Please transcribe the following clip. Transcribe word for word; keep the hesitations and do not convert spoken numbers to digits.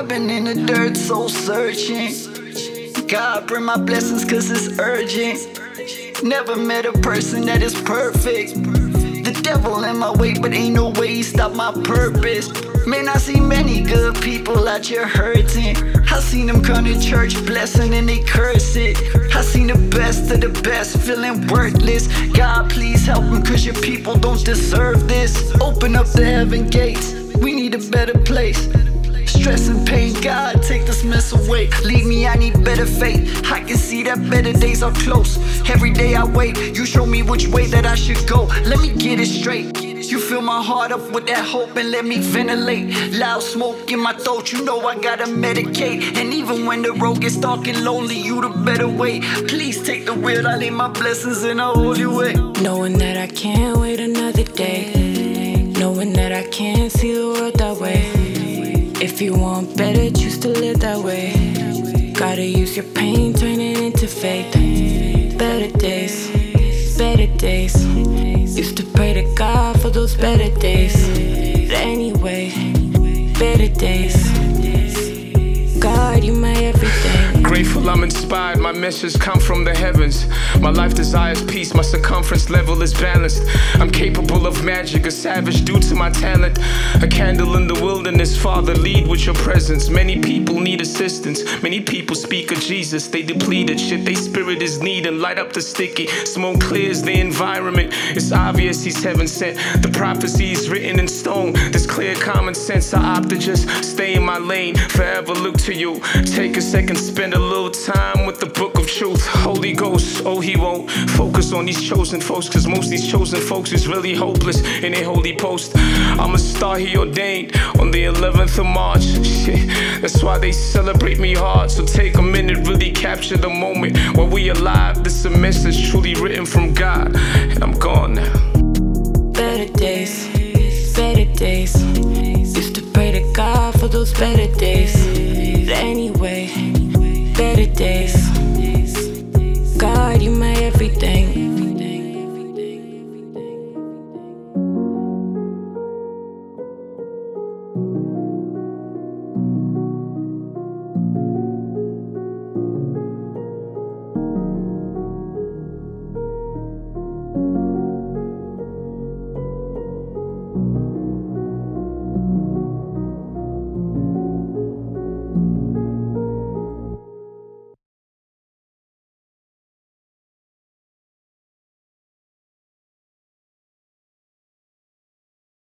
I've been in the dirt, soul searching. God, bring my blessings cause it's urgent. Never met a person that is perfect. The devil in my way, but ain't no way he stop my purpose. Man, I see many good people out here hurting. I seen them come to church blessing and they curse it. I seen the best of the best feeling worthless. God, please help them cause your people don't deserve this. Open up the heaven gates, we need a better place. Stress and pain, God, take this mess away. Leave me, I need better faith. I can see that better days are close. Every day I wait, you show me which way that I should go. Let me get it straight. You fill my heart up with that hope and let me ventilate. Loud smoke in my throat, you know I gotta medicate. And even when the road gets dark and lonely, you the better way. Please take the wheel, I need my blessings and I'll hold you way. Knowing that I can't wait another day, knowing that I can't see the world that way. If you want better, choose to live that way. Gotta use your pain, turn it into faith. Better days, better days. Used to pray to God for those better days. But anyway, better days. God, you my everything. Grateful I'm inspired, my message come from the heavens. My life desires peace, my circumference level is balanced. I'm capable of magic, a savage due to my talent. A candle in the wilderness, Father, lead with your presence. Many people need assistance, many people speak of Jesus. They depleted, shit, they spirit is needing. Light up the sticky, smoke clears the environment. It's obvious he's heaven sent. The prophecy is written in stone. There's clear common sense, I opt to just stay in my lane. Forever look to you, take a second, spend a little time with the book of truth. Holy Ghost, oh he won't focus on these chosen folks, cause most these chosen folks is really hopeless in a holy post. I'm a star he ordained on the eleventh of March. Shit, that's why they celebrate me hard. So take a minute, really capture the moment while we alive. This is a message truly written from God, and I'm gone now. Better days, better days. Used to pray to God for those better days. But anyway, better days.